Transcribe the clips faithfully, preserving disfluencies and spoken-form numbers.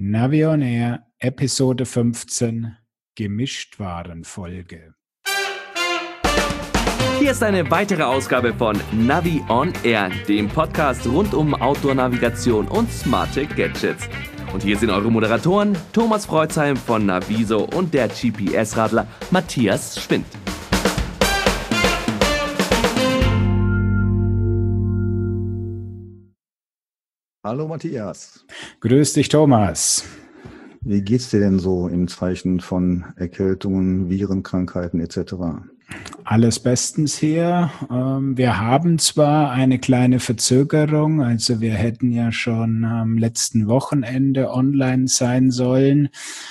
Navi on Air, Episode fünfzehn, Gemischtwarenfolge. Hier ist eine weitere Ausgabe von Navi on Air, dem Podcast rund um Outdoor-Navigation und smarte Gadgets. Und hier sind eure Moderatoren Thomas Freuzheim von Naviso und der G P S-Radler Matthias Schwind. Hallo Matthias. Grüß dich, Thomas. Wie geht's dir denn so im Zeichen von Erkältungen, Virenkrankheiten et cetera? Alles bestens hier. Wir haben zwar eine kleine Verzögerung, also wir hätten ja schon am letzten Wochenende online sein sollen,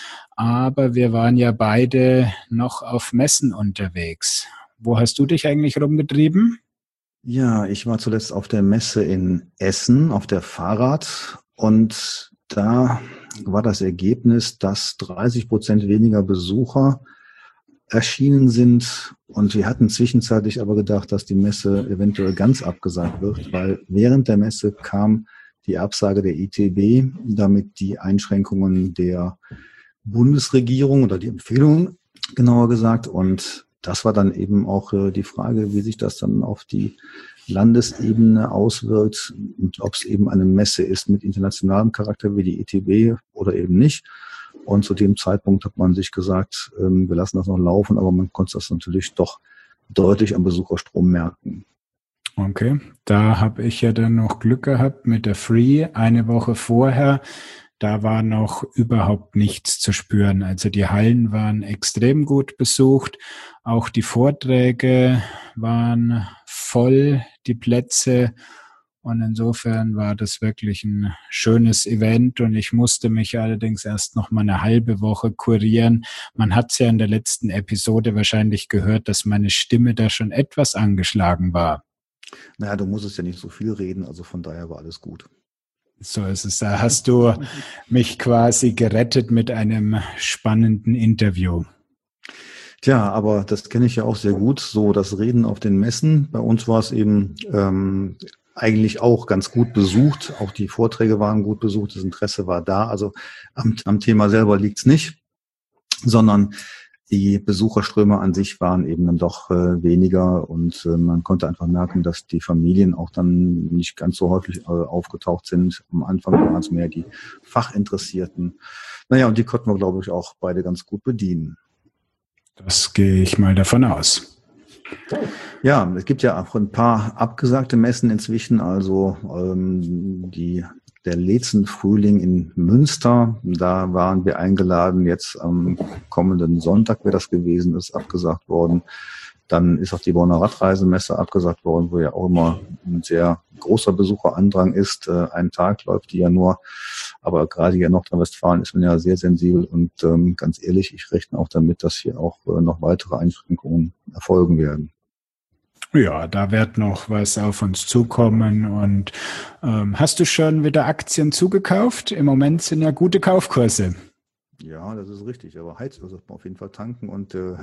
aber wir waren ja beide noch auf Messen unterwegs. Wo hast du dich eigentlich rumgetrieben? Ja, ich war zuletzt auf der Messe in Essen, auf der Fahrrad, und da war das Ergebnis, dass dreißig Prozent weniger Besucher erschienen sind, und wir hatten zwischenzeitlich aber gedacht, dass die Messe eventuell ganz abgesagt wird, weil während der Messe kam die Absage der I T B, damit die Einschränkungen der Bundesregierung oder die Empfehlungen, genauer gesagt, und das war dann eben auch äh, die Frage, wie sich das dann auf die Landesebene auswirkt und ob es eben eine Messe ist mit internationalem Charakter wie die I T B oder eben nicht. Und zu dem Zeitpunkt hat man sich gesagt, ähm, wir lassen das noch laufen, aber man konnte das natürlich doch deutlich am Besucherstrom merken. Okay, da habe ich ja dann noch Glück gehabt mit der Free eine Woche vorher. Da war noch überhaupt nichts zu spüren. Also die Hallen waren extrem gut besucht. Auch die Vorträge waren voll, die Plätze. Und insofern war das wirklich ein schönes Event. Und ich musste mich allerdings erst noch mal eine halbe Woche kurieren. Man hat es ja in der letzten Episode wahrscheinlich gehört, dass meine Stimme da schon etwas angeschlagen war. Naja, du musstest ja nicht so viel reden, also von daher war alles gut. So ist es. Da hast du mich quasi gerettet mit einem spannenden Interview. Tja, aber das kenne ich ja auch sehr gut, so das Reden auf den Messen. Bei uns war es eben ähm, eigentlich auch ganz gut besucht. Auch die Vorträge waren gut besucht, das Interesse war da. Also am, am Thema selber liegt's nicht, sondern die Besucherströme an sich waren eben dann doch äh, weniger, und äh, man konnte einfach merken, dass die Familien auch dann nicht ganz so häufig äh, aufgetaucht sind. Am Anfang waren es mehr die Fachinteressierten. Naja, und die konnten wir, glaube ich, auch beide ganz gut bedienen. Das gehe ich mal davon aus. Ja, es gibt ja auch ein paar abgesagte Messen inzwischen, also ähm, die der letzten Frühling in Münster, da waren wir eingeladen, jetzt am kommenden Sonntag wäre das gewesen, ist abgesagt worden. Dann ist auch die Bonner Radreisemesse abgesagt worden, wo ja auch immer ein sehr großer Besucherandrang ist. Äh, einen Tag läuft die ja nur, aber gerade hier in Nordrhein-Westfalen ist man ja sehr sensibel, und ähm, ganz ehrlich, ich rechne auch damit, dass hier auch äh, noch weitere Einschränkungen erfolgen werden. Ja, da wird noch was auf uns zukommen. Und ähm, hast du schon wieder Aktien zugekauft? Im Moment sind ja gute Kaufkurse. Ja, das ist richtig, aber Heizöl sollte man auf jeden Fall tanken und äh,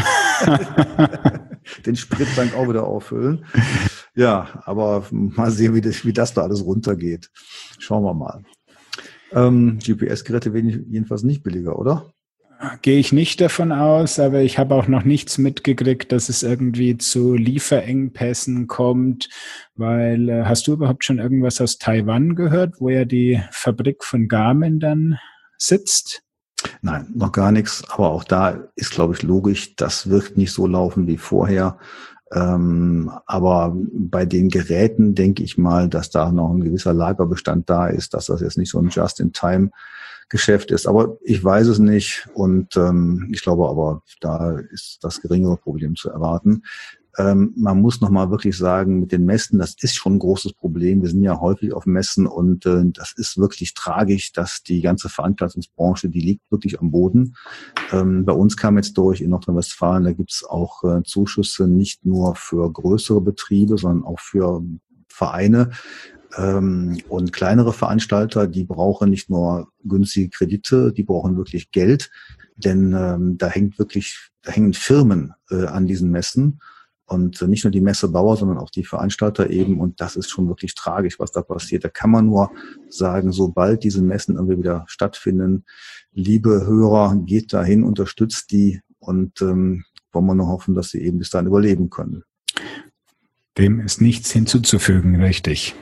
den Sprittank auch wieder auffüllen. Ja, aber mal sehen, wie das, wie das da alles runtergeht. Schauen wir mal. Ähm, G P S-Geräte werden jedenfalls nicht billiger, oder? Gehe ich nicht davon aus, aber ich habe auch noch nichts mitgekriegt, dass es irgendwie zu Lieferengpässen kommt, weil äh, hast du überhaupt schon irgendwas aus Taiwan gehört, wo ja die Fabrik von Garmin dann sitzt? Nein, noch gar nichts, aber auch da ist, glaube ich, logisch, das wird nicht so laufen wie vorher. Ähm, aber bei den Geräten denke ich mal, dass da noch ein gewisser Lagerbestand da ist, dass das jetzt nicht so ein Just-in-Time Geschäft ist. Aber ich weiß es nicht, und ähm, ich glaube aber, da ist das geringere Problem zu erwarten. Ähm, man muss nochmal wirklich sagen, mit den Messen, das ist schon ein großes Problem. Wir sind ja häufig auf Messen, und äh, das ist wirklich tragisch, dass die ganze Veranstaltungsbranche, die liegt wirklich am Boden. Ähm, bei uns kam jetzt durch in Nordrhein-Westfalen, da gibt es auch äh, Zuschüsse nicht nur für größere Betriebe, sondern auch für Vereine. Ähm, und kleinere Veranstalter, die brauchen nicht nur günstige Kredite, die brauchen wirklich Geld, denn ähm, da hängt wirklich, da hängen Firmen äh, an diesen Messen. Und nicht nur die Messebauer, sondern auch die Veranstalter eben. Und das ist schon wirklich tragisch, was da passiert. Da kann man nur sagen, sobald diese Messen irgendwie wieder stattfinden, liebe Hörer, geht dahin, unterstützt die und ähm, wollen wir nur hoffen, dass sie eben bis dahin überleben können. Dem ist nichts hinzuzufügen, richtig.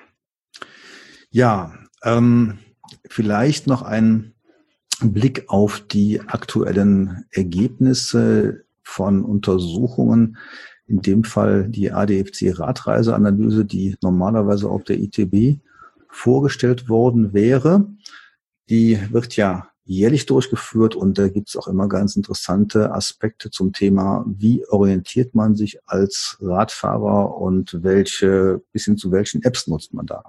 Ja, ähm, vielleicht noch ein Blick auf die aktuellen Ergebnisse von Untersuchungen. In dem Fall die A D F C-Radreiseanalyse, die normalerweise auf der I T B vorgestellt worden wäre. Die wird ja jährlich durchgeführt und da gibt es auch immer ganz interessante Aspekte zum Thema, wie orientiert man sich als Radfahrer und welche, bis hin zu welchen Apps nutzt man da.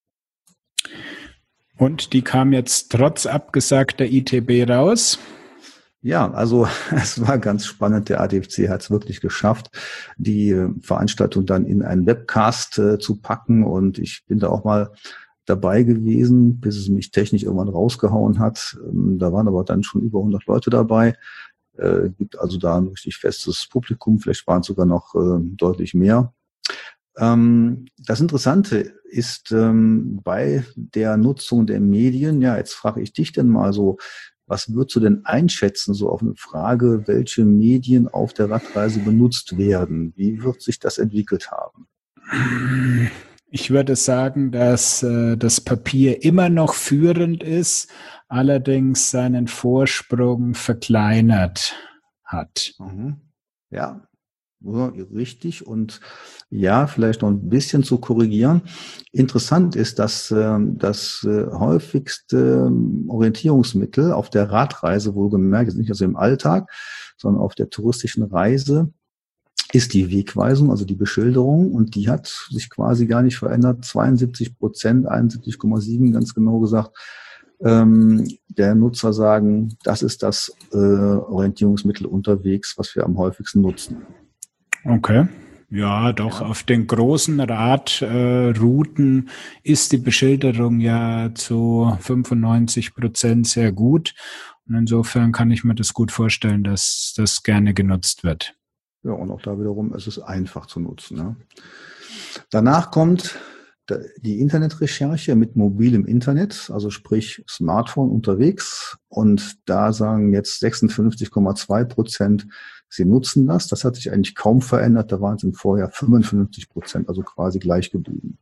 Und die kam jetzt trotz abgesagter I T B raus. Ja, also es war ganz spannend. Der A D F C hat es wirklich geschafft, die Veranstaltung dann in einen Webcast äh, zu packen. Und ich bin da auch mal dabei gewesen, bis es mich technisch irgendwann rausgehauen hat. Ähm, da waren aber dann schon über hundert Leute dabei. Äh, gibt also da ein richtig festes Publikum. Vielleicht waren es sogar noch äh, deutlich mehr. Ähm, das Interessante ist ähm, bei der Nutzung der Medien, ja, jetzt frage ich dich denn mal so, was würdest du denn einschätzen, so auf eine Frage, welche Medien auf der Radreise benutzt werden? Wie wird sich das entwickelt haben? Ich würde sagen, dass äh, das Papier immer noch führend ist, allerdings seinen Vorsprung verkleinert hat. Mhm. Ja, richtig. Und ja, vielleicht noch ein bisschen zu korrigieren. Interessant ist, dass äh, das äh, häufigste Orientierungsmittel auf der Radreise, wohlgemerkt, ist nicht also im Alltag, sondern auf der touristischen Reise, ist die Wegweisung, also die Beschilderung. Und die hat sich quasi gar nicht verändert. zweiundsiebzig Prozent, einundsiebzig Komma sieben ganz genau gesagt, ähm, der Nutzer sagen, das ist das äh, Orientierungsmittel unterwegs, was wir am häufigsten nutzen. Okay. Ja, doch, ja. Auf den großen Radrouten äh, ist die Beschilderung ja zu fünfundneunzig Prozent sehr gut. Und insofern kann ich mir das gut vorstellen, dass das gerne genutzt wird. Ja, und auch da wiederum ist es einfach zu nutzen. Ne? Danach kommt die Internetrecherche mit mobilem Internet, also sprich Smartphone unterwegs. Und da sagen jetzt sechsundfünfzig Komma zwei Prozent, sie nutzen das. Das hat sich eigentlich kaum verändert. Da waren es im Vorjahr fünfundfünfzig Prozent, also quasi gleich geblieben.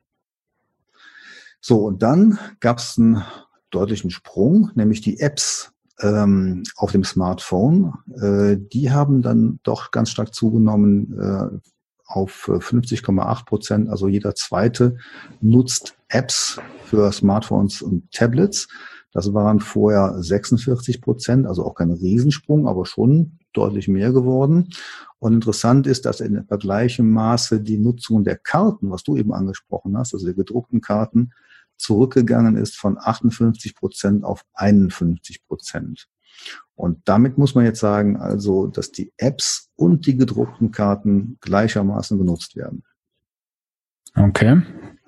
So, und dann gab es einen deutlichen Sprung, nämlich die Apps ähm, auf dem Smartphone. Äh, die haben dann doch ganz stark zugenommen äh, auf fünfzig Komma acht Prozent. Also jeder Zweite nutzt Apps für Smartphones und Tablets. Das waren vorher sechsundvierzig Prozent, also auch kein Riesensprung, aber schon deutlich mehr geworden. Und interessant ist, dass in etwa gleichem Maße die Nutzung der Karten, was du eben angesprochen hast, also der gedruckten Karten, zurückgegangen ist von achtundfünfzig Prozent auf einundfünfzig Prozent. Und damit muss man jetzt sagen, also, dass die Apps und die gedruckten Karten gleichermaßen genutzt werden. Okay.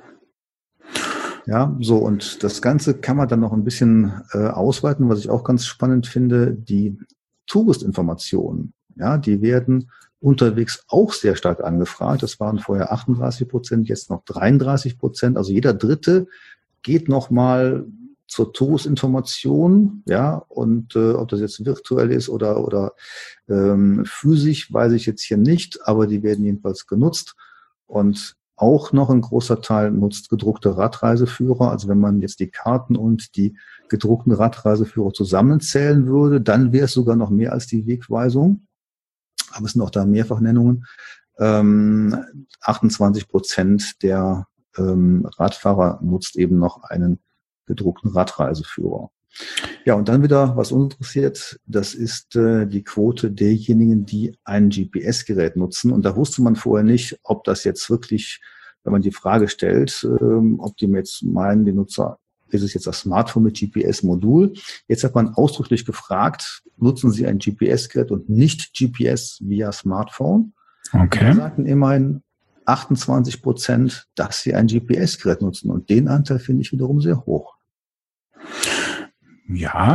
Ja, so, und das Ganze kann man dann noch ein bisschen äh, ausweiten, was ich auch ganz spannend finde. Die Touristinformationen, ja, die werden unterwegs auch sehr stark angefragt. Das waren vorher achtunddreißig Prozent, jetzt noch dreiunddreißig Prozent. Also jeder Dritte geht nochmal zur Touristinformation, ja, und äh, ob das jetzt virtuell ist oder oder ähm, physisch, weiß ich jetzt hier nicht, aber die werden jedenfalls genutzt. Und auch noch ein großer Teil nutzt gedruckte Radreiseführer. Also wenn man jetzt die Karten und die gedruckten Radreiseführer zusammenzählen würde, dann wäre es sogar noch mehr als die Wegweisung. Aber es sind auch da Mehrfachnennungen. Ähm, achtundzwanzig Prozent der ähm, Radfahrer nutzt eben noch einen gedruckten Radreiseführer. Ja, und dann wieder, was uns interessiert, das ist äh, die Quote derjenigen, die ein G P S-Gerät nutzen. Und da wusste man vorher nicht, ob das jetzt wirklich, wenn man die Frage stellt, ähm, ob die jetzt meinen, die Nutzer, ist es jetzt das Smartphone mit G P S-Modul? Jetzt hat man ausdrücklich gefragt, nutzen Sie ein G P S-Gerät und nicht G P S via Smartphone? Okay. Da sagten immerhin achtundzwanzig Prozent, dass sie ein G P S-Gerät nutzen. Und den Anteil finde ich wiederum sehr hoch. Ja,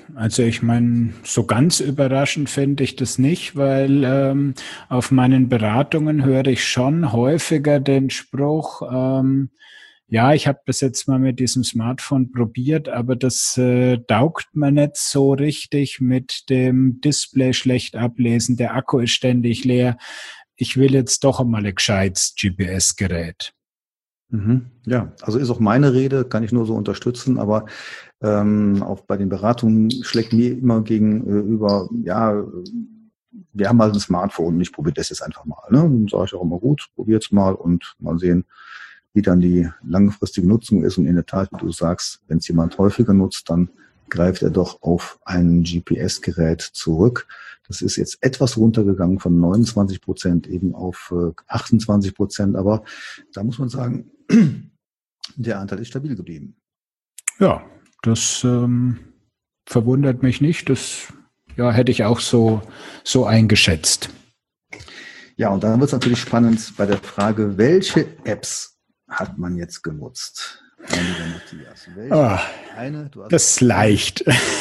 also ich meine, so ganz überraschend finde ich das nicht, weil ähm, auf meinen Beratungen höre ich schon häufiger den Spruch, ähm, ja, ich habe das jetzt mal mit diesem Smartphone probiert, aber das äh, taugt mir nicht so richtig mit dem Display schlecht ablesen, der Akku ist ständig leer. Ich will jetzt doch einmal ein gescheites G P S-Gerät. Mhm. Ja, also ist auch meine Rede, kann ich nur so unterstützen, aber ähm, auch bei den Beratungen schlägt mir immer gegenüber, ja, wir haben halt ein Smartphone und ich probiere das jetzt einfach mal. Ne? Dann sage ich auch immer, gut, probiert's mal und mal sehen, wie dann die langfristige Nutzung ist. Und in der Tat, wie du sagst, wenn es jemand häufiger nutzt, dann greift er doch auf ein G P S-Gerät zurück. Das ist jetzt etwas runtergegangen von neunundzwanzig Prozent eben auf äh, achtundzwanzig Prozent. Aber da muss man sagen, der Anteil ist stabil geblieben. Ja, das ähm, verwundert mich nicht. Das ja, hätte ich auch so, so eingeschätzt. Ja, und dann wird es natürlich spannend bei der Frage, welche Apps hat man jetzt genutzt? Mein lieber Matthias. Welche? Oh, eine, du hast das ist leicht.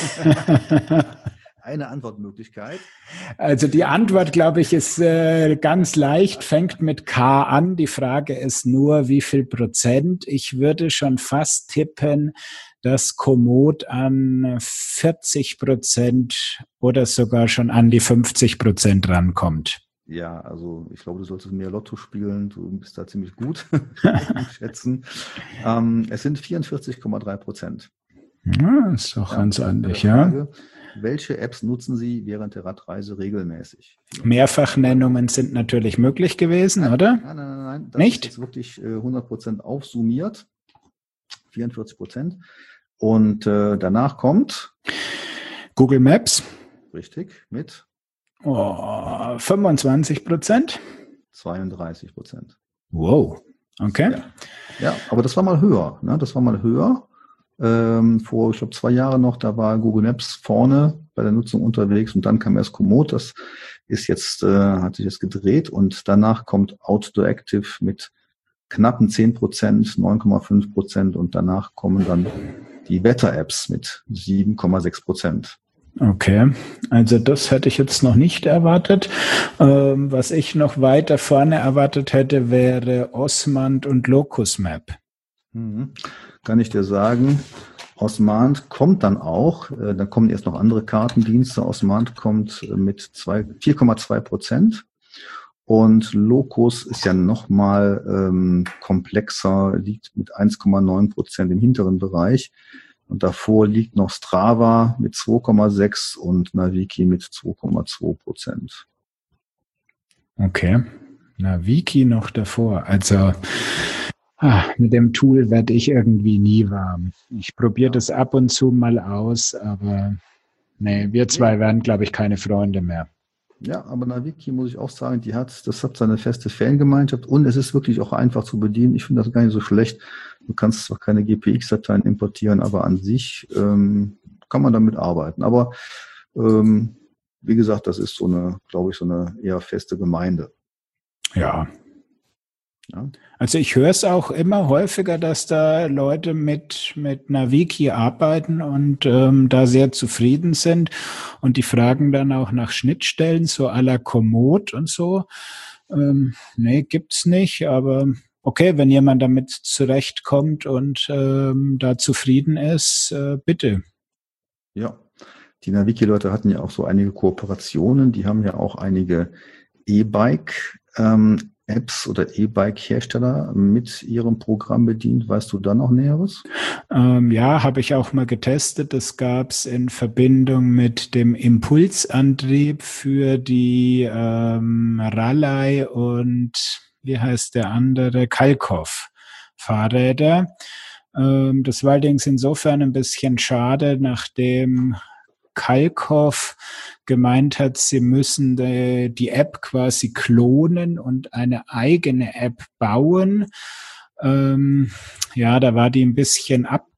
Eine Antwortmöglichkeit. Also die Antwort, glaube ich, ist äh, ganz leicht, fängt mit K an. Die Frage ist nur, wie viel Prozent. Ich würde schon fast tippen, dass Komoot an vierzig Prozent oder sogar schon an die fünfzig Prozent rankommt. Ja, also ich glaube, du solltest mehr Lotto spielen. Du bist da ziemlich gut schätzen. Ähm, es sind vierundvierzig Komma drei Prozent. Ja, ist doch ja, ganz ordentlich, ja. Welche Apps nutzen Sie während der Radreise regelmäßig? Mehrfachnennungen sind natürlich möglich gewesen, nein, oder? Nein, nein, nein, nein. Das Nicht? ist jetzt wirklich äh, hundert Prozent aufsummiert. vierundvierzig Prozent. Und äh, danach kommt Google Maps. Richtig, mit oh, fünfundzwanzig Prozent. zweiunddreißig Prozent. Wow, okay. Ja, ja, aber das war mal höher. Ne? Das war mal höher. Ähm, vor, ich glaube, zwei Jahren noch, da war Google Maps vorne bei der Nutzung unterwegs und dann kam erst Komoot. Das ist jetzt, äh, hat sich jetzt gedreht und danach kommt Outdoor Active mit knappen zehn Prozent, neun Komma fünf Prozent und danach kommen dann die Wetter-Apps mit sieben Komma sechs Prozent. Okay, also das hätte ich jetzt noch nicht erwartet. Ähm, was ich noch weiter vorne erwartet hätte, wäre Osmand und Locusmap. Mhm. Kann ich dir sagen, Osmand kommt dann auch, äh, dann kommen erst noch andere Kartendienste. Osmand kommt mit vier Komma zwei Prozent und Locus ist ja nochmal ähm, komplexer, liegt mit eins Komma neun Prozent im hinteren Bereich. Und davor liegt noch Strava mit zwei Komma sechs und Naviki mit zwei Komma zwei Prozent. Okay, Naviki noch davor. Also ah, mit dem Tool werde ich irgendwie nie warm. Ich probiere das ab und zu mal aus, aber nee, wir zwei werden, glaube ich, keine Freunde mehr. Ja, aber Naviki muss ich auch sagen, die hat, das hat seine feste Fangemeinschaft und es ist wirklich auch einfach zu bedienen. Ich finde das gar nicht so schlecht. Du kannst zwar keine G P X-Dateien importieren, aber an sich ähm, kann man damit arbeiten. Aber ähm, wie gesagt, das ist so eine, glaube ich, so eine eher feste Gemeinde. Ja. Ja. Also ich höre es auch immer häufiger, dass da Leute mit mit Naviki arbeiten und ähm, da sehr zufrieden sind und die fragen dann auch nach Schnittstellen, so à la Komoot und so. Ähm, nee, gibt's nicht, aber okay, wenn jemand damit zurechtkommt und ähm, da zufrieden ist, äh, bitte. Ja, die Naviki-Leute hatten ja auch so einige Kooperationen, die haben ja auch einige E-Bike ähm, Apps oder E-Bike-Hersteller mit ihrem Programm bedient. Weißt du da noch Näheres? Ähm, ja, habe ich auch mal getestet. Das gab es in Verbindung mit dem Impulsantrieb für die ähm, Rallye und wie heißt der andere? Kalkoff Fahrräder. Ähm, das war allerdings insofern ein bisschen schade, nachdem Kalkoff gemeint hat, sie müssen die, die App quasi klonen und eine eigene App bauen. Ähm, ja, da war die ein bisschen abgehängt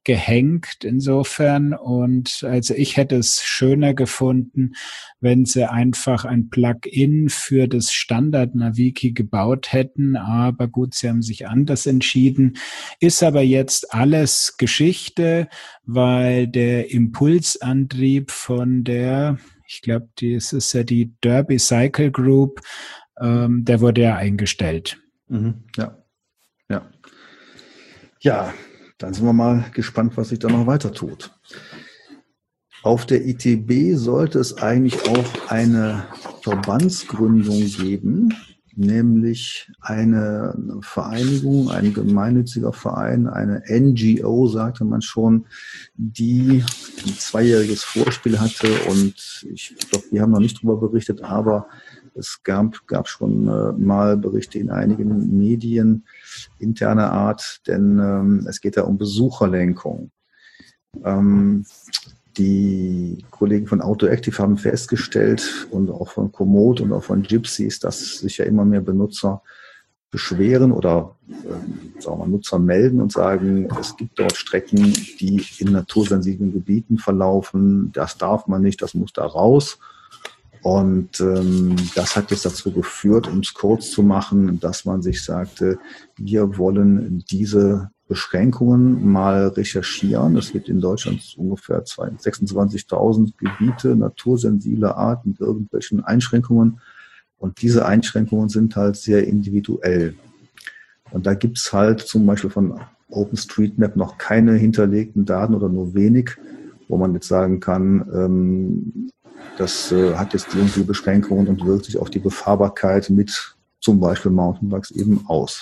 gehängt insofern. Und also ich hätte es schöner gefunden, wenn sie einfach ein Plugin für das Standard-Naviki gebaut hätten. Aber gut, sie haben sich anders entschieden. Ist aber jetzt alles Geschichte, weil der Impulsantrieb von der, ich glaube, das ist ja die Derby Cycle Group, ähm, der wurde ja eingestellt. Mhm, ja, ja. Ja, dann sind wir mal gespannt, was sich da noch weiter tut. Auf der I T B sollte es eigentlich auch eine Verbandsgründung geben, nämlich eine Vereinigung, ein gemeinnütziger Verein, eine N G O, sagte man schon, die ein zweijähriges Vorspiel hatte und ich glaube, wir haben noch nicht darüber berichtet, aber es gab, gab schon äh, mal Berichte in einigen Medien interner Art, denn ähm, es geht da um Besucherlenkung. Ähm, die Kollegen von Autoactive haben festgestellt und auch von Komoot und auch von Gypsies, dass sich ja immer mehr Benutzer beschweren oder äh, sagen wir mal, Nutzer melden und sagen, es gibt dort Strecken, die in natursensiblen Gebieten verlaufen, das darf man nicht, das muss da raus. Und ähm, das hat jetzt dazu geführt, um es kurz zu machen, dass man sich sagte, wir wollen diese Beschränkungen mal recherchieren. Es gibt in Deutschland ungefähr sechsundzwanzigtausend Gebiete, natursensible Arten mit irgendwelchen Einschränkungen. Und diese Einschränkungen sind halt sehr individuell. Und da gibt's halt zum Beispiel von OpenStreetMap noch keine hinterlegten Daten oder nur wenig, wo man jetzt sagen kann, ähm, das äh, hat jetzt irgendwie Beschränkungen und wirkt sich auf die Befahrbarkeit mit zum Beispiel Mountainbikes eben aus.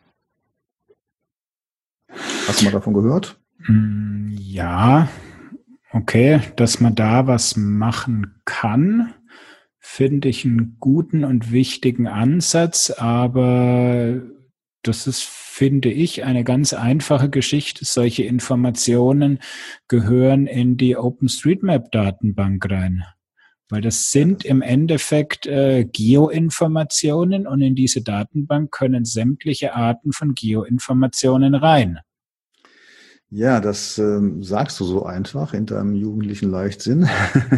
Hast du mal davon gehört? Ja, okay, dass man da was machen kann, finde ich einen guten und wichtigen Ansatz, aber das ist, finde ich, eine ganz einfache Geschichte. Solche Informationen gehören in die OpenStreetMap-Datenbank rein. Weil das sind im Endeffekt äh, Geoinformationen und in diese Datenbank können sämtliche Arten von Geoinformationen rein. Ja, das ähm, sagst du so einfach in deinem jugendlichen Leichtsinn.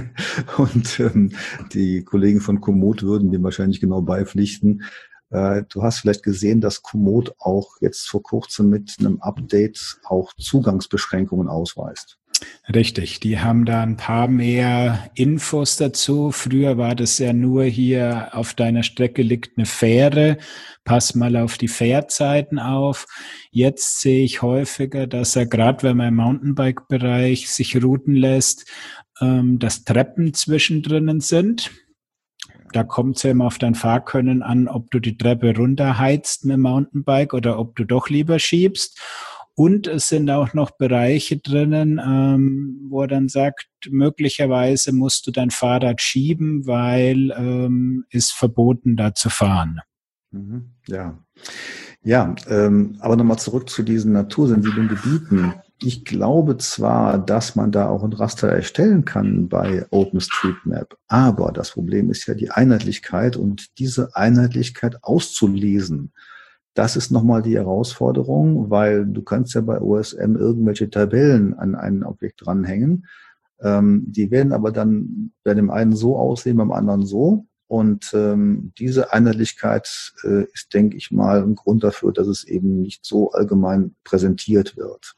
Und ähm, die Kollegen von Komoot würden dem wahrscheinlich genau beipflichten. Äh, du hast vielleicht gesehen, dass Komoot auch jetzt vor kurzem mit einem Update auch Zugangsbeschränkungen ausweist. Richtig, die haben da ein paar mehr Infos dazu. Früher war das ja nur hier, auf deiner Strecke liegt eine Fähre, pass mal auf die Fährzeiten auf. Jetzt sehe ich häufiger, dass er gerade, wenn man im Mountainbike-Bereich sich routen lässt, ähm, dass Treppen zwischendrin sind. Da kommt es ja immer auf dein Fahrkönnen an, ob du die Treppe runterheizt mit dem Mountainbike oder ob du doch lieber schiebst. Und es sind auch noch Bereiche drinnen, ähm, wo er dann sagt, möglicherweise musst du dein Fahrrad schieben, weil ähm, ist verboten, da zu fahren. Mhm, ja, ja, ähm, aber nochmal zurück zu diesen natursensiblen Gebieten. Ich glaube zwar, dass man da auch ein Raster erstellen kann bei OpenStreetMap, aber das Problem ist ja die Einheitlichkeit und diese Einheitlichkeit auszulesen. Das ist nochmal die Herausforderung, weil du kannst ja bei O S M irgendwelche Tabellen an ein Objekt dranhängen. Ähm, die werden aber dann bei dem einen so aussehen, beim anderen so. Und ähm, diese Einheitlichkeit äh, ist, denke ich mal, ein Grund dafür, dass es eben nicht so allgemein präsentiert wird.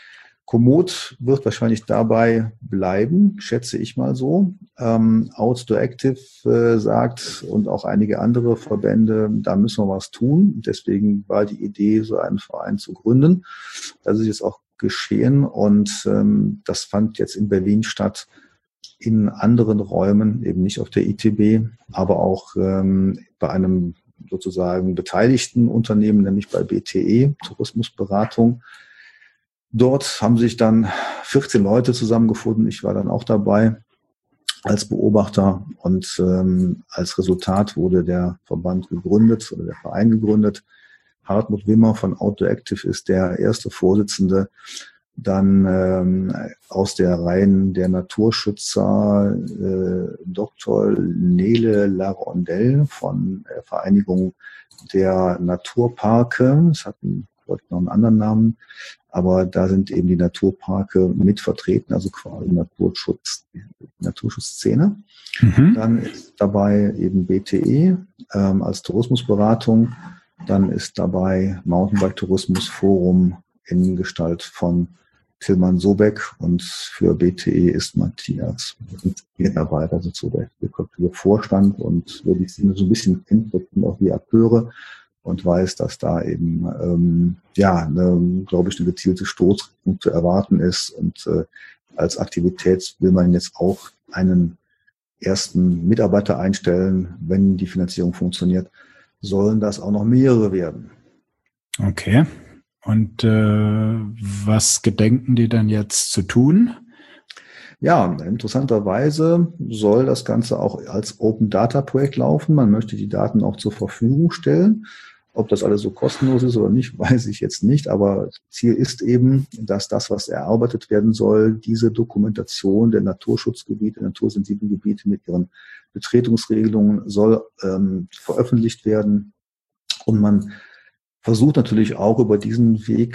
Komoot wird wahrscheinlich dabei bleiben, schätze ich mal so. Ähm, Autoactive äh, sagt und auch einige andere Verbände, da müssen wir was tun. Deswegen war die Idee, so einen Verein zu gründen. Das ist jetzt auch geschehen und ähm, das fand jetzt in Berlin statt, in anderen Räumen, eben nicht auf der I T B, aber auch ähm, bei einem sozusagen beteiligten Unternehmen, nämlich bei B T E, Tourismusberatung. Dort haben sich dann vierzehn Leute zusammengefunden. Ich war dann auch dabei als Beobachter und ähm, als Resultat wurde der Verband gegründet oder der Verein gegründet. Hartmut Wimmer von Autoactive ist der erste Vorsitzende. Dann ähm, aus der Reihen der Naturschützer äh, Doktor Nele Larondel von der Vereinigung der Naturparke. Es hat einen heute noch einen anderen Namen. Aber da sind eben die Naturparke mit vertreten, also quasi Naturschutz, Naturschutzzähne. Mhm. Dann ist dabei eben B T E ähm, als Tourismusberatung. Dann ist dabei Mountainbike-Tourismus-Forum in Gestalt von Tilman Sobeck und für B T E ist Matthias Mitarbeiter, also so der der Vorstand und würde ich so ein bisschen kennt, auch die Akteure und weiß, dass da eben ähm, ja, eine, glaube ich, eine gezielte Stoßrichtung zu erwarten ist und äh, als Aktivität will man jetzt auch einen ersten Mitarbeiter einstellen, wenn die Finanzierung funktioniert, sollen das auch noch mehrere werden. Okay. Und äh, was gedenken die dann jetzt zu tun? Ja, interessanterweise soll das Ganze auch als Open-Data-Projekt laufen. Man möchte die Daten auch zur Verfügung stellen. Ob das alles so kostenlos ist oder nicht, weiß ich jetzt nicht. Aber Ziel ist eben, dass das, was erarbeitet werden soll, diese Dokumentation der Naturschutzgebiete, natursensiblen Gebiete mit ihren Betretungsregelungen soll ähm, veröffentlicht werden. Und man versucht natürlich auch über diesen Weg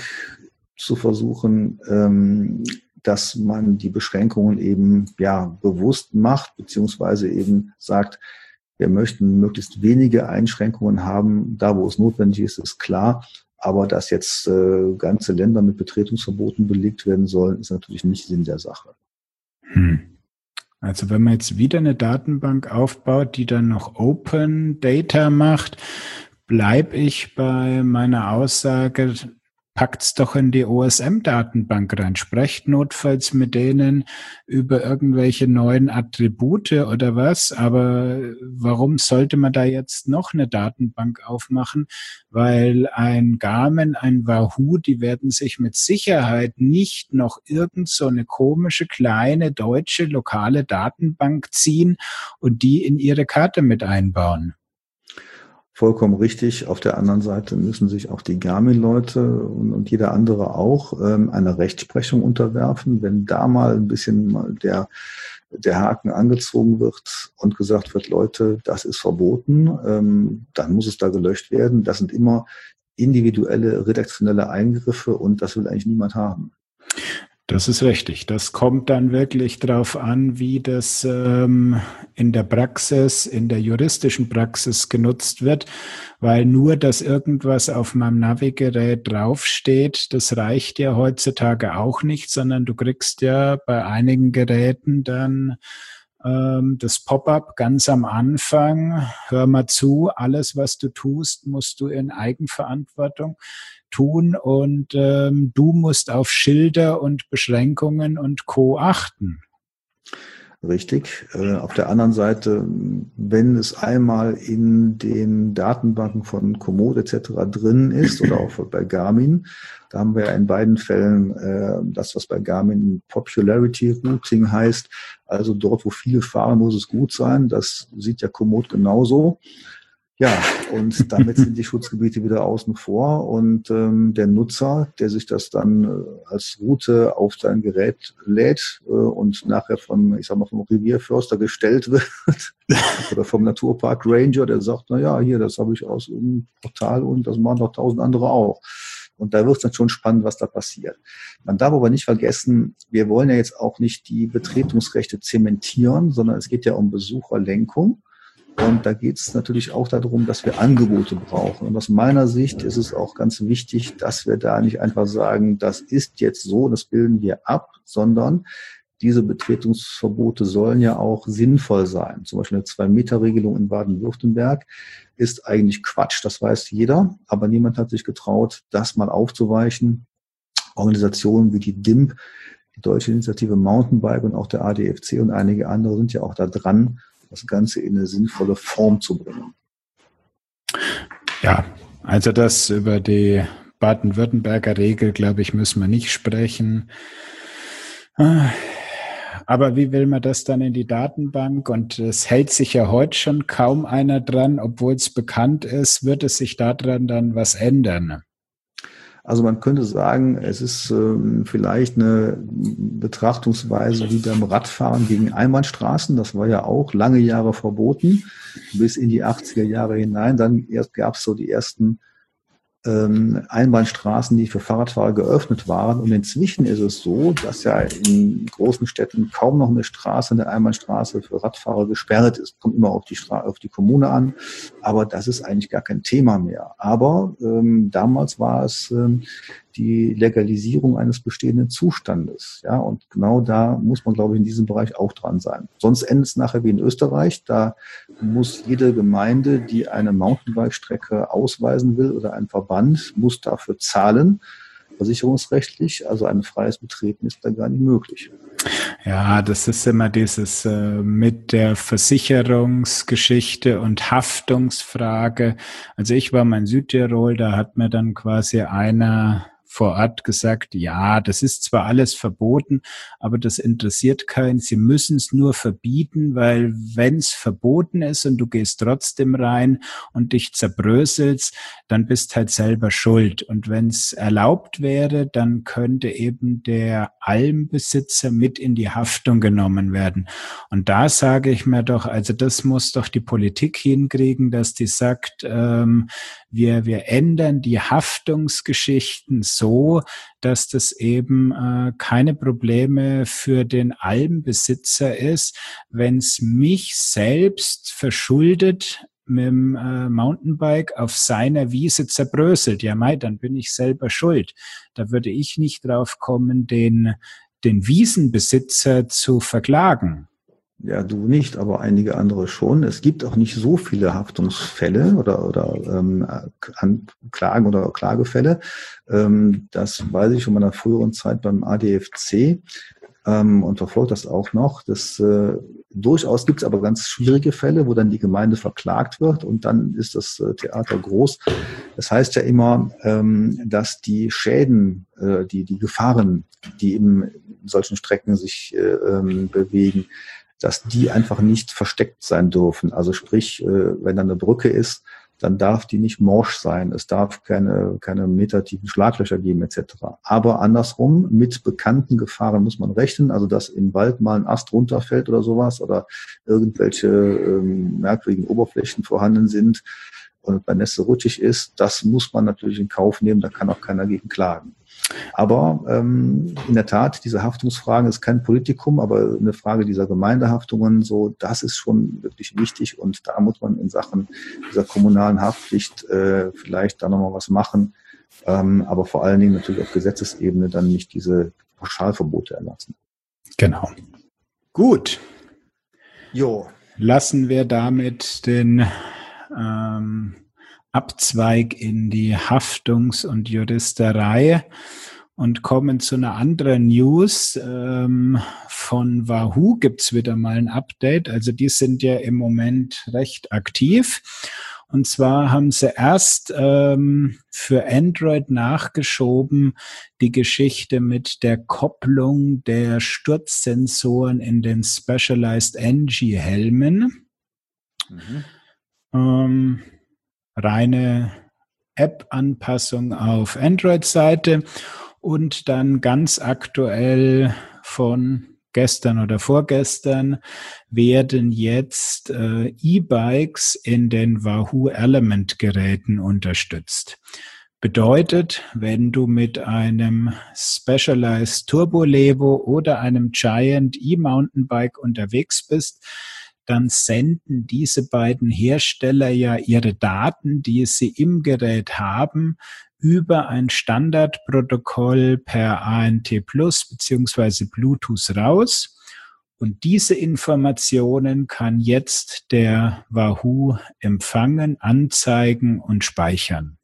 zu versuchen, ähm, dass man die Beschränkungen eben ja bewusst macht, beziehungsweise eben sagt, wir möchten möglichst wenige Einschränkungen haben, da wo es notwendig ist, ist klar. Aber dass jetzt äh, ganze Länder mit Betretungsverboten belegt werden sollen, ist natürlich nicht Sinn der Sache. Hm. Also wenn man jetzt wieder eine Datenbank aufbaut, die dann noch Open Data macht, bleibe ich bei meiner Aussage, packt's doch in die O S M-Datenbank rein. Sprecht notfalls mit denen über irgendwelche neuen Attribute oder was. Aber warum sollte man da jetzt noch eine Datenbank aufmachen? Weil ein Garmin, ein Wahoo, die werden sich mit Sicherheit nicht noch irgend so eine komische, kleine, deutsche, lokale Datenbank ziehen und die in ihre Karte mit einbauen. Vollkommen richtig. Auf der anderen Seite müssen sich auch die Garmin-Leute und, und jeder andere auch ähm, einer Rechtsprechung unterwerfen. Wenn da mal ein bisschen mal der, der Haken angezogen wird und gesagt wird, Leute, das ist verboten, ähm, dann muss es da gelöscht werden. Das sind immer individuelle, redaktionelle Eingriffe und das will eigentlich niemand haben. Das ist richtig. Das kommt dann wirklich drauf an, wie das ähm, in der Praxis, in der juristischen Praxis genutzt wird, weil nur, dass irgendwas auf meinem Navigerät draufsteht, das reicht ja heutzutage auch nicht, sondern du kriegst ja bei einigen Geräten dann ähm, das Pop-up ganz am Anfang. Hör mal zu, alles, was du tust, musst du in Eigenverantwortung tun und ähm, du musst auf Schilder und Beschränkungen und Co. achten. Richtig. Äh, auf der anderen Seite, wenn es einmal in den Datenbanken von Komoot et cetera drin ist oder auch bei Garmin, da haben wir ja in beiden Fällen äh, das, was bei Garmin Popularity Routing heißt, also dort, wo viele fahren, muss es gut sein. Das sieht ja Komoot genauso. Ja, und damit sind die Schutzgebiete wieder außen vor und ähm, der Nutzer, der sich das dann äh, als Route auf sein Gerät lädt äh, und nachher vom, ich sag mal, vom Revierförster gestellt wird oder vom Naturpark Ranger, der sagt, na ja, hier, das habe ich aus einem Portal und das machen doch tausend andere auch. Und da wird es dann schon spannend, was da passiert. Man darf aber nicht vergessen, wir wollen ja jetzt auch nicht die Betretungsrechte zementieren, sondern es geht ja um Besucherlenkung. Und da geht es natürlich auch darum, dass wir Angebote brauchen. Und aus meiner Sicht ist es auch ganz wichtig, dass wir da nicht einfach sagen, das ist jetzt so, das bilden wir ab, sondern diese Betretungsverbote sollen ja auch sinnvoll sein. Zum Beispiel eine Zwei-Meter-Regelung in Baden-Württemberg ist eigentlich Quatsch, das weiß jeder. Aber niemand hat sich getraut, das mal aufzuweichen. Organisationen wie die D I M P, die Deutsche Initiative Mountainbike und auch der A D F C und einige andere sind ja auch da dran, das Ganze in eine sinnvolle Form zu bringen. Ja, also das über die Baden-Württemberger Regel, glaube ich, müssen wir nicht sprechen. Aber wie will man das dann in die Datenbank? Und es hält sich ja heute schon kaum einer dran, obwohl es bekannt ist, wird es sich daran dann was ändern? Also man könnte sagen, es ist ähm, vielleicht eine Betrachtungsweise wie beim Radfahren gegen Einbahnstraßen. Das war ja auch lange Jahre verboten, bis in die achtziger Jahre hinein. Dann erst gab es so die ersten ähm, Einbahnstraßen, die für Fahrradfahrer geöffnet waren. Und inzwischen ist es so, dass ja in großen Städten kaum noch eine Straße, eine Einbahnstraße für Radfahrer gesperrt ist. Kommt immer auf die Stra- auf die Kommune an, aber das ist eigentlich gar kein Thema mehr. Aber ähm, damals war es ähm, die Legalisierung eines bestehenden Zustandes. Ja, und genau da muss man, glaube ich, in diesem Bereich auch dran sein. Sonst endet es nachher wie in Österreich. Da muss jede Gemeinde, die eine Mountainbike-Strecke ausweisen will oder ein Verband, muss dafür zahlen, versicherungsrechtlich. Also ein freies Betreten ist da gar nicht möglich. Ja, das ist immer dieses äh, mit der Versicherungsgeschichte und Haftungsfrage. Also ich war mal in Südtirol, da hat mir dann quasi einer vor Ort gesagt, ja, das ist zwar alles verboten, aber das interessiert keinen. Sie müssen es nur verbieten, weil wenn es verboten ist und du gehst trotzdem rein und dich zerbröselst, dann bist halt selber schuld. Und wenn es erlaubt wäre, dann könnte eben der Almbesitzer mit in die Haftung genommen werden. Und da sage ich mir doch, also das muss doch die Politik hinkriegen, dass die sagt, ähm, wir, wir ändern die Haftungsgeschichten so, dass das eben äh, keine Probleme für den Almbesitzer ist, wenn es mich selbst verschuldet mit dem äh, Mountainbike auf seiner Wiese zerbröselt. Ja, mei, dann bin ich selber schuld. Da würde ich nicht drauf kommen, den, den Wiesenbesitzer zu verklagen. Ja, du nicht, aber einige andere schon. Es gibt auch nicht so viele Haftungsfälle oder, oder ähm, Klagen oder Klagefälle. Ähm, das weiß ich von meiner früheren Zeit beim A D F C ähm, und verfolgt das auch noch. Das, äh, durchaus gibt es aber ganz schwierige Fälle, wo dann die Gemeinde verklagt wird und dann ist das äh, Theater groß. Das heißt ja immer, ähm, dass die Schäden, äh, die, die Gefahren, die in solchen Strecken sich äh, ähm, bewegen, dass die einfach nicht versteckt sein dürfen. Also sprich, wenn da eine Brücke ist, dann darf die nicht morsch sein. Es darf keine, keine metertiefen Schlaglöcher geben et cetera. Aber andersrum, mit bekannten Gefahren muss man rechnen. Also dass im Wald mal ein Ast runterfällt oder sowas oder irgendwelche ähm, merkwürdigen Oberflächen vorhanden sind und bei Nässe rutschig ist, das muss man natürlich in Kauf nehmen. Da kann auch keiner gegen klagen. Aber ähm, in der Tat, diese Haftungsfragen ist kein Politikum, aber eine Frage dieser Gemeindehaftungen, so das ist schon wirklich wichtig und da muss man in Sachen dieser kommunalen Haftpflicht äh, vielleicht da nochmal was machen, ähm, aber vor allen Dingen natürlich auf Gesetzesebene dann nicht diese Pauschalverbote erlassen. Genau. Gut. Jo. Lassen wir damit den ähm, Abzweig in die Haftungs- und Juristerei und kommen zu einer anderen News. Ähm, von Wahoo gibt's wieder mal ein Update. Also die sind ja im Moment recht aktiv. Und zwar haben sie erst ähm, für Android nachgeschoben die Geschichte mit der Kopplung der Sturzsensoren in den Specialized N G-Helmen. Mhm. Ähm, reine App-Anpassung auf Android-Seite und dann ganz aktuell von gestern oder vorgestern werden jetzt äh, E-Bikes in den Wahoo Element-Geräten unterstützt. Bedeutet, wenn du mit einem Specialized Turbo Levo oder einem Giant E-Mountainbike unterwegs bist, dann senden diese beiden Hersteller ja ihre Daten, die sie im Gerät haben, über ein Standardprotokoll per A N T Plus beziehungsweise Bluetooth raus. Und diese Informationen kann jetzt der Wahoo empfangen, anzeigen und speichern.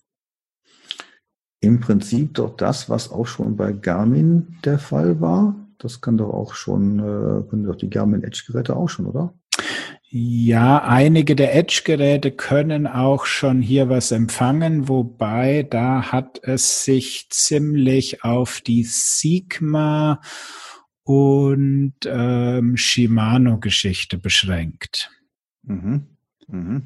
Im Prinzip doch das, was auch schon bei Garmin der Fall war. Das kann doch auch schon, äh, können doch die Garmin Edge-Geräte auch schon, oder? Ja, einige der Edge-Geräte können auch schon hier was empfangen, wobei da hat es sich ziemlich auf die Sigma und ähm, Shimano-Geschichte beschränkt. Mhm. Mhm.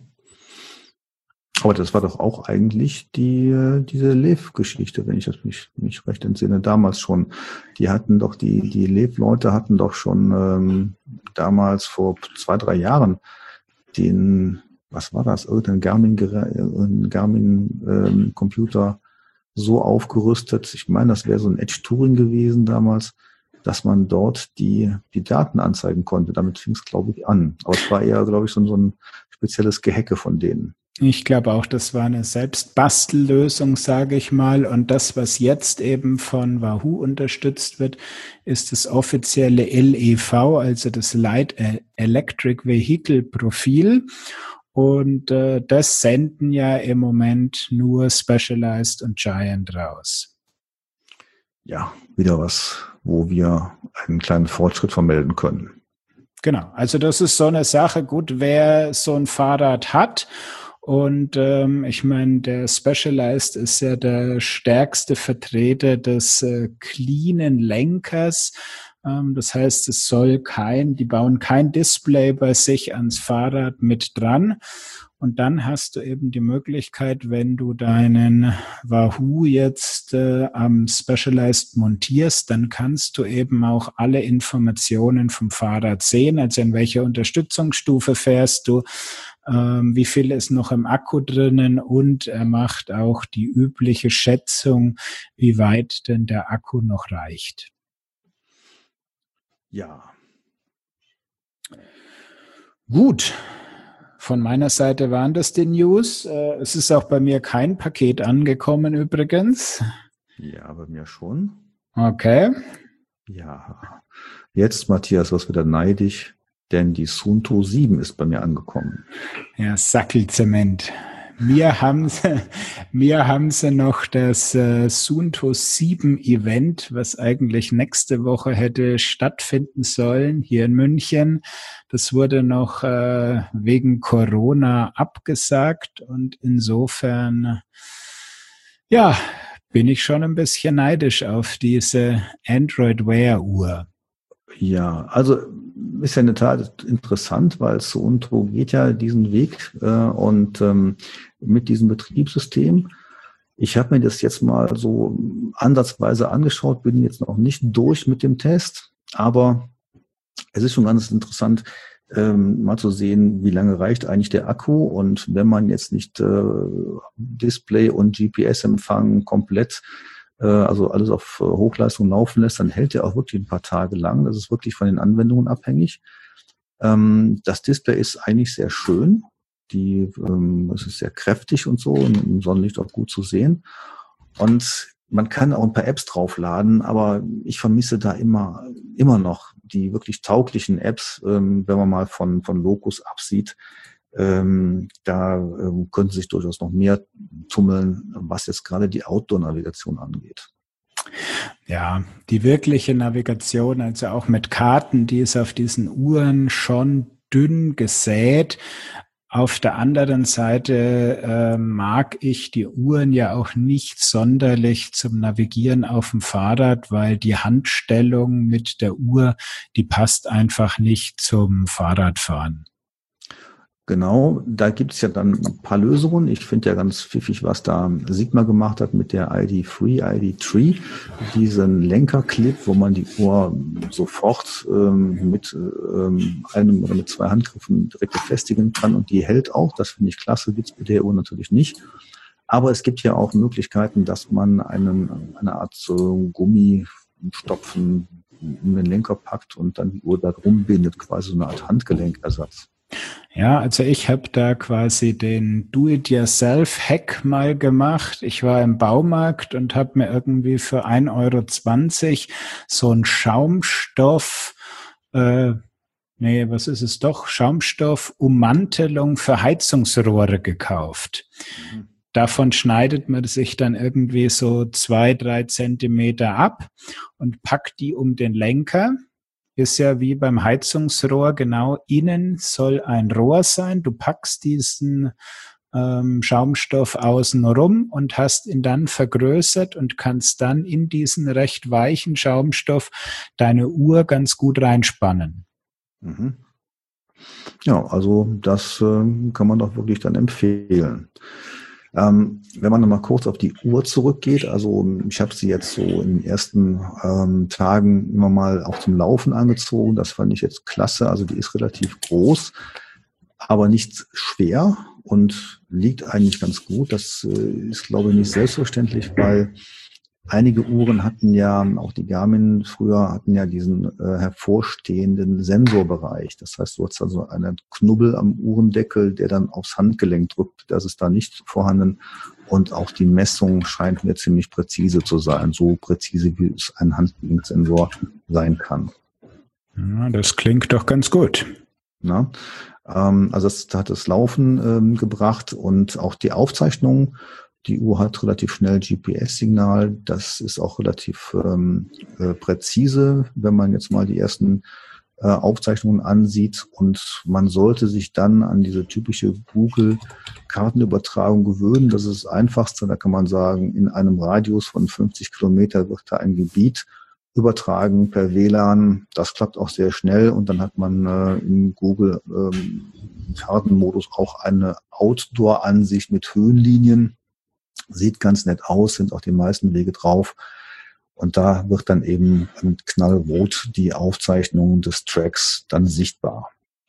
Aber das war doch auch eigentlich die diese Lev-Geschichte, wenn ich das mich, mich recht entsinne, damals schon. Die hatten doch, die die Lev-Leute hatten doch schon ähm, damals vor zwei, drei Jahren den, was war das, irgendein Garmin, ein Garmin-Computer so aufgerüstet, ich meine, das wäre so ein Edge Touring gewesen damals, dass man dort die, die Daten anzeigen konnte. Damit fing es, glaube ich, an. Aber es war eher, glaube ich, so, so ein spezielles Gehacke von denen. Ich glaube auch, das war eine Selbstbastellösung, sage ich mal. Und das, was jetzt eben von Wahoo unterstützt wird, ist das offizielle L E V, also das Light Electric Vehicle Profil. Und äh, das senden ja im Moment nur Specialized und Giant raus. Ja, wieder was, wo wir einen kleinen Fortschritt vermelden können. Genau, also das ist so eine Sache. Gut, wer so ein Fahrrad hat, und ähm, ich meine, der Specialized ist ja der stärkste Vertreter des äh, cleanen Lenkers. Ähm, das heißt, es soll kein, die bauen kein Display bei sich ans Fahrrad mit dran. Und dann hast du eben die Möglichkeit, wenn du deinen Wahoo jetzt äh, am Specialized montierst, dann kannst du eben auch alle Informationen vom Fahrrad sehen, also in welcher Unterstützungsstufe fährst du, ähm, wie viel ist noch im Akku drinnen, und er macht auch die übliche Schätzung, wie weit denn der Akku noch reicht. Ja. Gut. Von meiner Seite waren das die News. Es ist auch bei mir kein Paket angekommen übrigens. Ja, bei mir schon. Okay. Ja. Jetzt, Matthias, was wieder neidisch, denn die Suunto sieben ist bei mir angekommen. Ja, Sackelzement. Mir haben sie, mir haben sie noch das äh, Suunto sieben Event, was eigentlich nächste Woche hätte stattfinden sollen, hier in München. Das wurde noch äh, wegen Corona abgesagt, und insofern, ja, bin ich schon ein bisschen neidisch auf diese Android Wear Uhr. Ja, also ist ja in der Tat interessant, weil Suunto geht ja diesen Weg äh, und ähm, mit diesem Betriebssystem. Ich habe mir das jetzt mal so ansatzweise angeschaut, bin jetzt noch nicht durch mit dem Test, aber es ist schon ganz interessant, ähm, mal zu sehen, wie lange reicht eigentlich der Akku, und wenn man jetzt nicht äh, Display und G P S-Empfang komplett, äh, also alles auf äh, Hochleistung laufen lässt, dann hält der auch wirklich ein paar Tage lang. Das ist wirklich von den Anwendungen abhängig. Ähm, das Display ist eigentlich sehr schön. Die, ähm, es ist sehr kräftig und so, und im Sonnenlicht auch gut zu sehen. Und man kann auch ein paar Apps draufladen, aber ich vermisse da immer, immer noch die wirklich tauglichen Apps, ähm, wenn man mal von, von Locus absieht. Ähm, da ähm, könnte sich durchaus noch mehr tummeln, was jetzt gerade die Outdoor-Navigation angeht. Ja, die wirkliche Navigation, also auch mit Karten, die ist auf diesen Uhren schon dünn gesät. Auf der anderen Seite äh, mag ich die Uhren ja auch nicht sonderlich zum Navigieren auf dem Fahrrad, weil die Handstellung mit der Uhr, die passt einfach nicht zum Fahrradfahren. Genau, da gibt es ja dann ein paar Lösungen. Ich finde ja ganz pfiffig, was da Sigma gemacht hat mit der I D Free, I D Tree, diesen Lenkerclip, wo man die Uhr sofort ähm, mit ähm, einem oder mit zwei Handgriffen direkt befestigen kann, und die hält auch. Das finde ich klasse, gibt's bei der Uhr natürlich nicht. Aber es gibt ja auch Möglichkeiten, dass man einen, eine Art so Gummistopfen in den Lenker packt und dann die Uhr da rumbindet, quasi so eine Art Handgelenkersatz. Ja, also ich habe da quasi den Do-it-yourself-Hack mal gemacht. Ich war im Baumarkt und habe mir irgendwie für ein Euro zwanzig so ein Schaumstoff, äh, nee, was ist es doch, Schaumstoff-Ummantelung für Heizungsrohre gekauft. Mhm. Davon schneidet man sich dann irgendwie so zwei, drei Zentimeter ab und packt die um den Lenker. Ist ja wie beim Heizungsrohr, genau, innen soll ein Rohr sein. Du packst diesen ähm, Schaumstoff außen rum und hast ihn dann vergrößert und kannst dann in diesen recht weichen Schaumstoff deine Uhr ganz gut reinspannen. Mhm. Ja, also das äh, kann man doch wirklich dann empfehlen. Ähm, wenn man nochmal kurz auf die Uhr zurückgeht, also ich habe sie jetzt so in den ersten ähm, Tagen immer mal auch zum Laufen angezogen. Das fand ich jetzt klasse. Also die ist relativ groß. aber nicht schwer und liegt eigentlich ganz gut. Das äh, ist, glaube ich, nicht selbstverständlich, weil einige Uhren hatten ja, auch die Garmin früher hatten ja diesen äh, hervorstehenden Sensorbereich. Das heißt, du hast also einen Knubbel am Uhrendeckel, der dann aufs Handgelenk drückt. Das ist da nicht vorhanden. Und auch die Messung scheint mir ziemlich präzise zu sein. So präzise, wie es ein Handgelenksensor sein kann. Ja, das klingt doch ganz gut. Na? Ähm, also das hat das Laufen ähm, gebracht und auch die Aufzeichnung. Die Uhr hat relativ schnell G P S-Signal. Das ist auch relativ ähm, äh, präzise, wenn man jetzt mal die ersten äh, Aufzeichnungen ansieht. Und man sollte sich dann an diese typische Google-Kartenübertragung gewöhnen. Das ist das Einfachste. Da kann man sagen, in einem Radius von fünfzig Kilometer wird da ein Gebiet übertragen per W L A N. Das klappt auch sehr schnell. Und dann hat man äh, im Google ähm, Kartenmodus auch eine Outdoor-Ansicht mit Höhenlinien. Sieht ganz nett aus, sind auch die meisten Wege drauf. Und da wird dann eben mit knallrot die Aufzeichnung des Tracks dann sichtbar.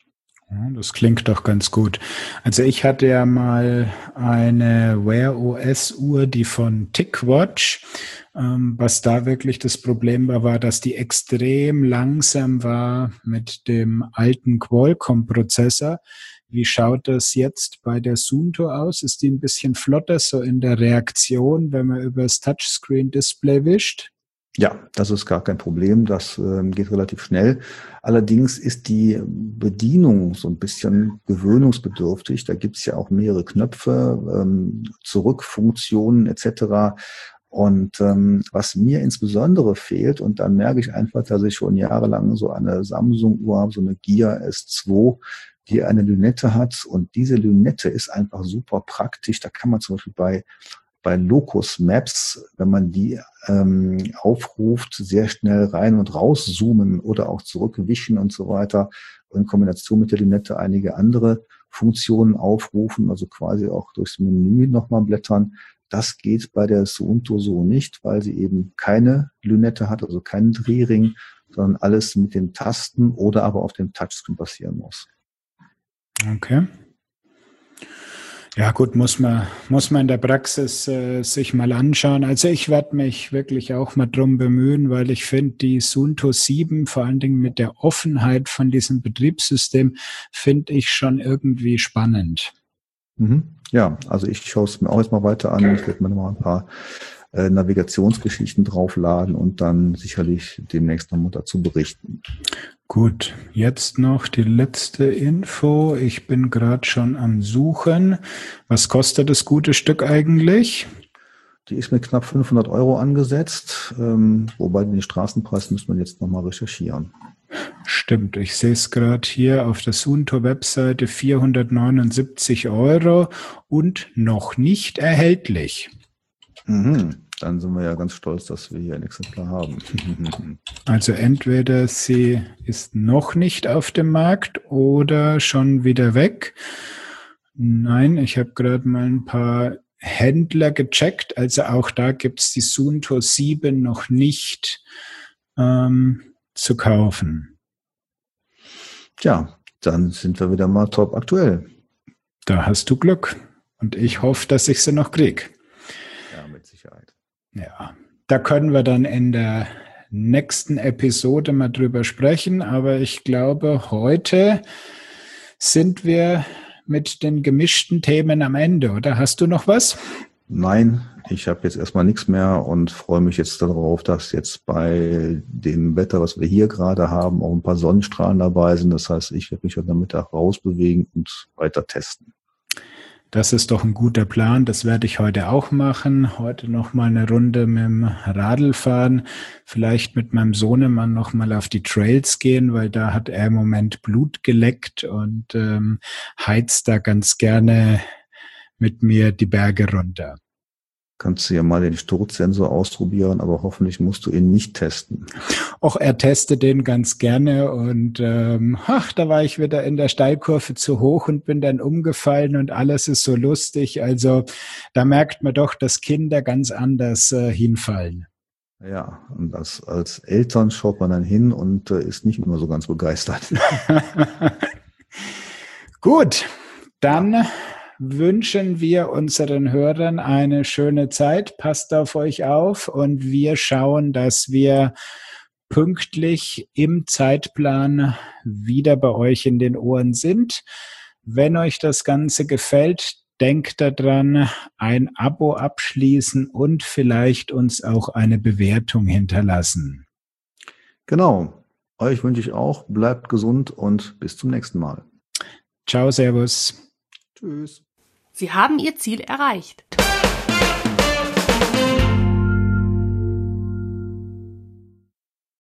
Ja, das klingt doch ganz gut. Also ich hatte ja mal eine Wear O S Uhr, die von TicWatch. Ähm, was da wirklich das Problem war, war, dass die extrem langsam war mit dem alten Qualcomm-Prozessor. Wie schaut das jetzt bei der Suunto aus? Ist die ein bisschen flotter so in der Reaktion, wenn man über das Touchscreen-Display wischt? Ja, das ist gar kein Problem. Das ähm, geht relativ schnell. Allerdings ist die Bedienung so ein bisschen gewöhnungsbedürftig. Da gibt's ja auch mehrere Knöpfe, ähm, Zurückfunktionen et cetera. Und ähm, was mir insbesondere fehlt, und da merke ich einfach, dass ich schon jahrelang so eine Samsung-Uhr habe, so eine Gear S zwei, die eine Lünette hat. Und diese Lünette ist einfach super praktisch. Da kann man zum Beispiel bei bei Locus Maps, wenn man die ähm, aufruft, sehr schnell rein und raus zoomen oder auch zurückwischen und so weiter. Und in Kombination mit der Lünette einige andere Funktionen aufrufen, also quasi auch durchs Menü nochmal blättern. Das geht bei der Suunto so nicht, weil sie eben keine Lünette hat, also keinen Drehring, sondern alles mit den Tasten oder aber auf dem Touchscreen passieren muss. Okay. Ja gut, muss man muss man in der Praxis äh, sich mal anschauen. Also ich werde mich wirklich auch mal drum bemühen, weil ich finde, die Suunto sieben, vor allen Dingen mit der Offenheit von diesem Betriebssystem, finde ich schon irgendwie spannend. Mhm. Ja, also ich schaue es mir auch jetzt mal weiter an. Ich werde mir noch mal ein paar äh, Navigationsgeschichten draufladen und dann sicherlich demnächst nochmal dazu berichten. Gut, jetzt noch die letzte Info. Ich bin gerade schon am Suchen. Was kostet das gute Stück eigentlich? Die ist mit knapp fünfhundert Euro angesetzt, ähm, wobei den Straßenpreis müssen wir jetzt nochmal recherchieren. Stimmt, ich sehe es gerade hier auf der Suunto-Webseite, vierhundertneunundsiebzig Euro und noch nicht erhältlich. Mhm. Dann sind wir ja ganz stolz, dass wir hier ein Exemplar haben. Also entweder sie ist noch nicht auf dem Markt oder schon wieder weg. Nein, ich habe gerade mal ein paar Händler gecheckt. Also auch da gibt es die Suunto sieben noch nicht ähm, zu kaufen. Tja, dann sind wir wieder mal top aktuell. Da hast du Glück. Und ich hoffe, dass ich sie noch kriege. Ja, mit Sicherheit. Ja, da können wir dann in der nächsten Episode mal drüber sprechen. Aber ich glaube, heute sind wir mit den gemischten Themen am Ende, oder? Hast du noch was? Nein, ich habe jetzt erstmal nichts mehr und freue mich jetzt darauf, dass jetzt bei dem Wetter, was wir hier gerade haben, auch ein paar Sonnenstrahlen dabei sind. Das heißt, ich werde mich heute Mittag rausbewegen und weiter testen. Das ist doch ein guter Plan. Das werde ich heute auch machen. Heute noch mal eine Runde mit dem Radl fahren. Vielleicht mit meinem Sohnemann noch mal auf die Trails gehen, weil da hat er im Moment Blut geleckt und ähm, heizt da ganz gerne mit mir die Berge runter. Kannst du ja mal den Sturzsensor ausprobieren, aber hoffentlich musst du ihn nicht testen. Auch er testet den ganz gerne und ähm, ach, da war ich wieder in der Steilkurve zu hoch und bin dann umgefallen und alles ist so lustig. Also da merkt man doch, dass Kinder ganz anders äh, hinfallen. Ja, und das, als Eltern schaut man dann hin und äh, ist nicht immer so ganz begeistert. Gut, dann wünschen wir unseren Hörern eine schöne Zeit. Passt auf euch auf und wir schauen, dass wir pünktlich im Zeitplan wieder bei euch in den Ohren sind. Wenn euch das Ganze gefällt, denkt daran, ein Abo abschließen und vielleicht uns auch eine Bewertung hinterlassen. Genau. Euch wünsche ich auch, bleibt gesund und bis zum nächsten Mal. Ciao, servus. Tschüss. Sie haben Ihr Ziel erreicht.